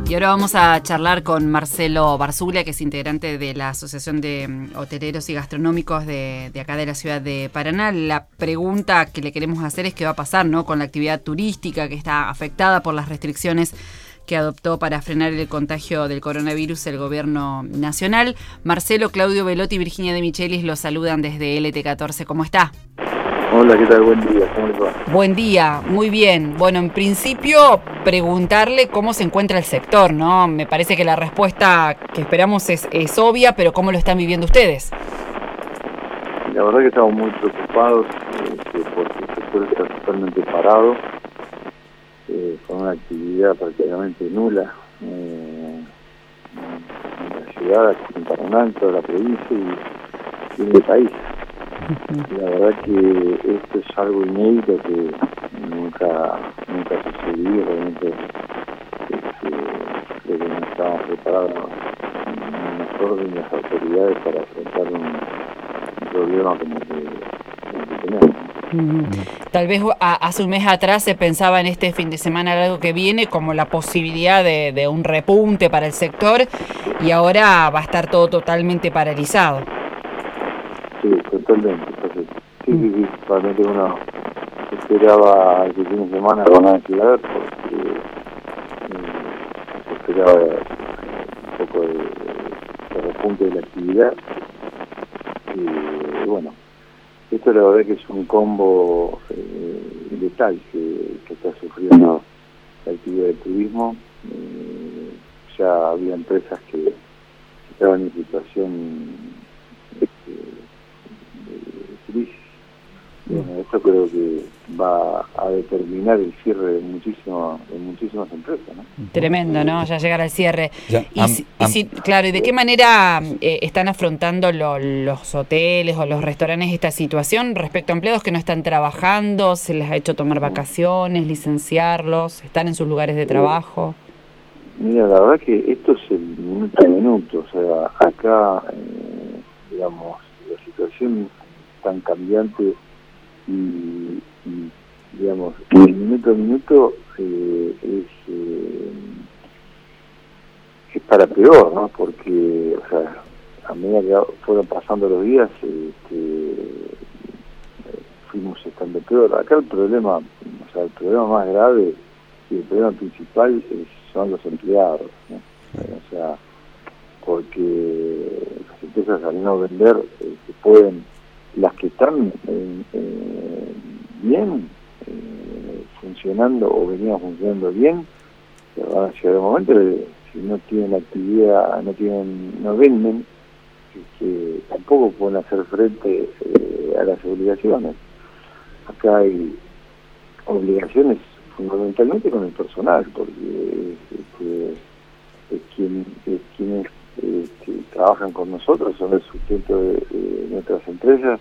Y ahora vamos a charlar con Marcelo Barzuglia, que es integrante de la Asociación de Hoteleros y Gastronómicos de acá de la ciudad de Paraná. La pregunta que le queremos hacer es qué va a pasar, ¿no?, con la actividad turística que está afectada por las restricciones que adoptó para frenar el contagio del coronavirus el gobierno nacional. Marcelo, Claudio Velotti y Virginia de Michelis los saludan desde LT14. ¿Cómo está? Hola, ¿qué tal? Buen día, ¿cómo les va? Buen día, muy bien. Bueno, en principio, preguntarle cómo se encuentra el sector, ¿no? Me parece que la respuesta que esperamos es obvia, pero ¿cómo lo están viviendo ustedes? La verdad que estamos muy preocupados porque el sector está totalmente parado, con una actividad prácticamente nula en la ciudad, aquí en Paraná, en toda la provincia y en el país. La verdad que esto es algo inédito que nunca sucedió. Realmente creo que no estábamos preparados ni nosotros ni las autoridades para afrontar un problema como el que tenemos. Tal vez hace un mes atrás se pensaba en este fin de semana largo que viene como la posibilidad de un repunte para el sector, y ahora va a estar todo totalmente paralizado. Sí, totalmente. Entonces, sí, realmente uno esperaba el fin de semana con ansiedad porque se esperaba un poco de repunte de la actividad. Y bueno, esto la verdad que es un combo letal que está sufriendo la actividad del turismo. Ya había empresas que estaban en situación de crisis. Bueno, esto creo que va a determinar el cierre de muchísimas empresas, ¿no? Tremendo, ¿no? Ya llegar al cierre. Ya, Claro, ¿y de qué manera están afrontando los hoteles o los restaurantes esta situación respecto a empleados que no están trabajando? ¿Se les ha hecho tomar vacaciones, licenciarlos? ¿Están en sus lugares de trabajo? Mira, la verdad que esto es el minuto a minuto. O sea, acá, digamos, la situación es tan cambiante y digamos, el minuto a minuto es para peor, ¿no? Porque, o sea, a medida que fueron pasando los días, fuimos estando peor. Acá el problema más grave y el problema principal son los empleados, ¿no? O sea, porque las empresas al no vender pueden, las que están bien funcionando o venían funcionando bien, van a llegar un momento si no tienen actividad, no venden, que tampoco pueden hacer frente a las obligaciones. Acá hay obligaciones fundamentalmente con el personal, porque quienes trabajan con nosotros son el sustento de nuestras empresas.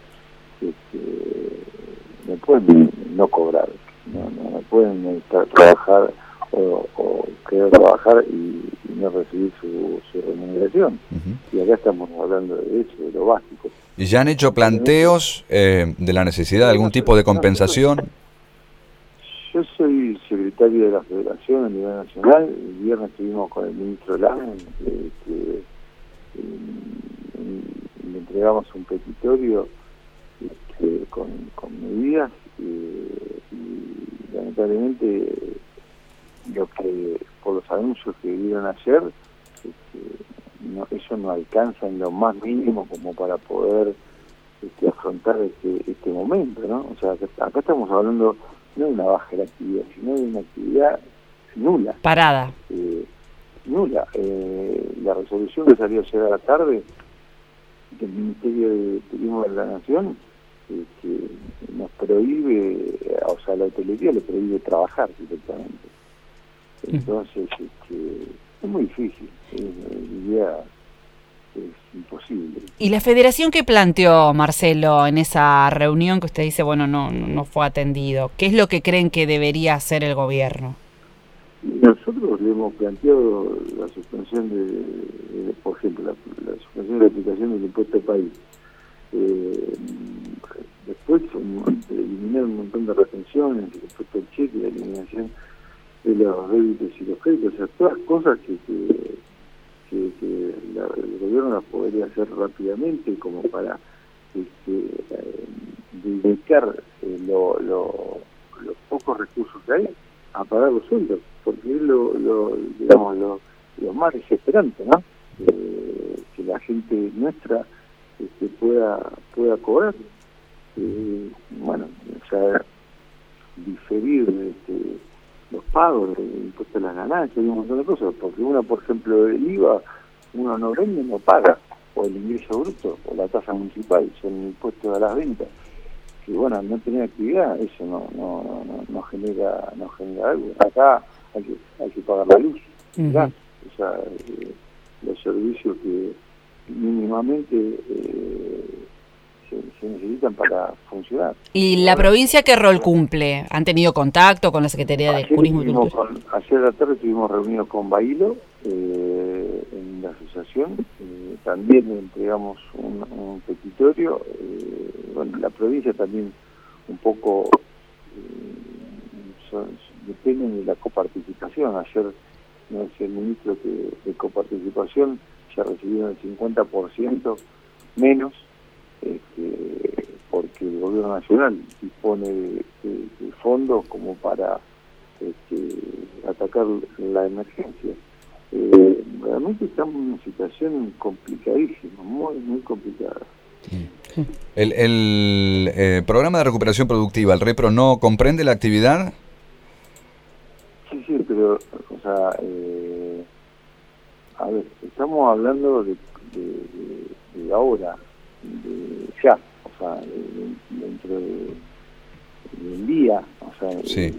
No pueden no cobrar, no pueden trabajar o querer trabajar y no recibir su remuneración. Y acá estamos hablando de eso, de lo básico. ¿Y ya han hecho planteos de la necesidad de algún tipo de compensación? Yo soy secretario de la Federación a nivel nacional. El viernes estuvimos con el ministro Lame, le entregamos un petitorio con medidas y lamentablemente por los anuncios que dieron ayer, eso no alcanza en lo más mínimo como para poder afrontar este momento, ¿no? O sea, acá estamos hablando no de una baja de la actividad, sino de una actividad nula. Parada. Nula. La resolución que salió ayer a la tarde del Ministerio de Turismo de la Nación nos prohíbe, o sea, la hotelería le prohíbe trabajar directamente. Entonces, es muy difícil, diría, es imposible. ¿Y la federación qué planteó, Marcelo, en esa reunión que usted dice, bueno, no fue atendido? ¿Qué es lo que creen que debería hacer el gobierno? Nosotros le hemos planteado la suspensión por ejemplo, la suspensión de la aplicación del impuesto país. Después eliminar un montón de retenciones, el impuesto al cheque, la eliminación de los débitos y los créditos, o sea, todas cosas que el gobierno las podría hacer rápidamente como para dedicar los pocos recursos que hay a pagar los sueldos, porque es lo más desesperante, ¿no? Que la gente nuestra pueda cobrar. Bueno, o sea, diferir los pagos de impuestos a las ganancias y un montón de cosas, porque uno, por ejemplo, el IVA, uno no vende, no paga, o el ingreso bruto, o la tasa municipal, son impuestos a las ventas, que bueno, no tener actividad, eso no genera algo. Acá hay que pagar la luz, ¿verdad? O sea, los servicios que mínimamente se necesitan para funcionar. ¿Y la provincia qué rol cumple? ¿Han tenido contacto con la Secretaría de Turismo y Cultura? Ayer a la tarde estuvimos reunidos con Bailo en la asociación, también le entregamos un petitorio. Bueno, la provincia también un poco depende de la coparticipación. Ayer no es el ministro que de coparticipación ya recibieron el 50% menos, porque el gobierno nacional dispone de fondos como para atacar la emergencia. Realmente estamos en una situación complicadísima, muy complicada. ¿El programa de recuperación productiva, el REPRO, no comprende la actividad? Sí, pero, o sea, a ver, estamos hablando de ahora, ya, o sea, dentro del día, o sea, sí.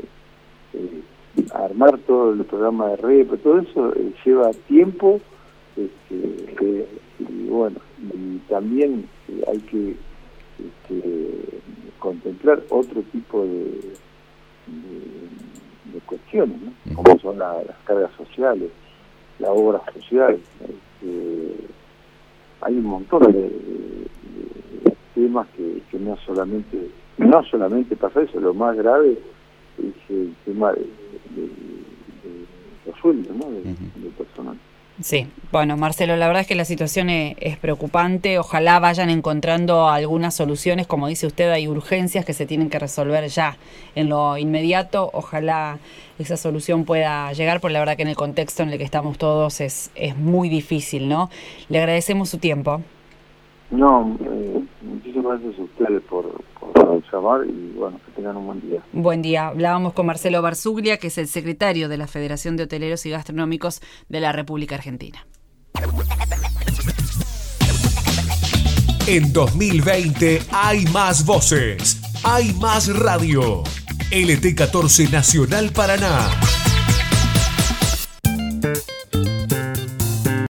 Armar todo el programa de REPRO, todo eso lleva tiempo, y bueno, y también hay que contemplar otro tipo de cuestiones, ¿no? Como son las cargas sociales, la obra social. Hay un montón de temas que no solamente pasa eso. Lo más grave es el tema de los sueldos, ¿no? del personal. Sí, bueno, Marcelo, la verdad es que la situación es preocupante. Ojalá vayan encontrando algunas soluciones. Como dice usted, hay urgencias que se tienen que resolver ya en lo inmediato. Ojalá esa solución pueda llegar, porque la verdad que en el contexto en el que estamos todos es muy difícil, ¿no? Le agradecemos su tiempo. No, muchísimas gracias a ustedes por llamar y bueno, que tengan un buen día. Buen día. Hablábamos con Marcelo Barzuglia, que es el secretario de la Federación de Hoteleros y Gastronómicos de la República Argentina. En 2020 hay más voces, hay más radio. LT14 Nacional Paraná.